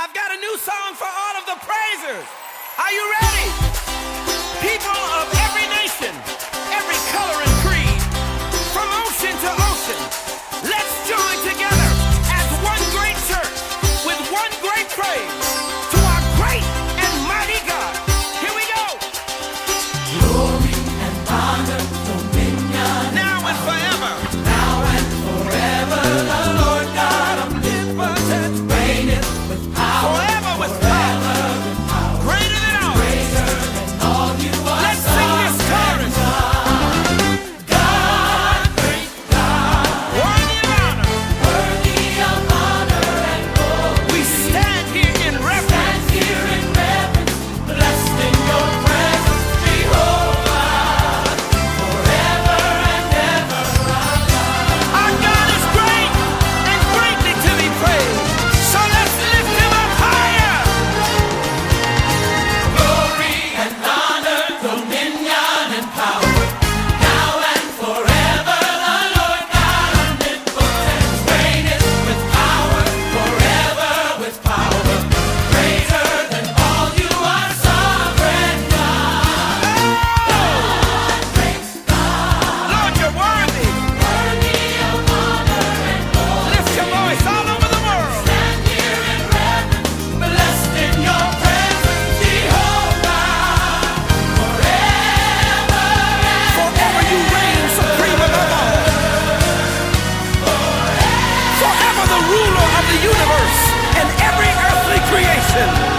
I've got a new song for all of the praisers. Are you ready? People of every nation, every color and creed, from ocean to ocean, let's join together as one great church with one great praise to our great and mighty God. Here we go. Glory and honor, dominion, now and forever. now and forever. The Lord God omnipotent reigneth with power, Forever with power. Greater than all. greater than all you are. Let's sing this chorus. God, great God, Worthy of honor. worthy of honor and glory. We stand here in reverence. Stand here in reverence, blessed in your presence, Jehovah, forever and ever. Our God is great and greatly to be praised. So let's lift him up higher. Glory and honor, dominion and power, now and forever. The Lord God omnipotent reigneth with power, forever with power. Greater than all you are, sovereign God. Lord, you're worthy. Worthy of honor and glory. Lift your voice all over the world. Stand here in reverence, blessed in your presence, Jehovah, forever and Forever you reign supreme above all. Forever the ruler of the universe and every earthly creation.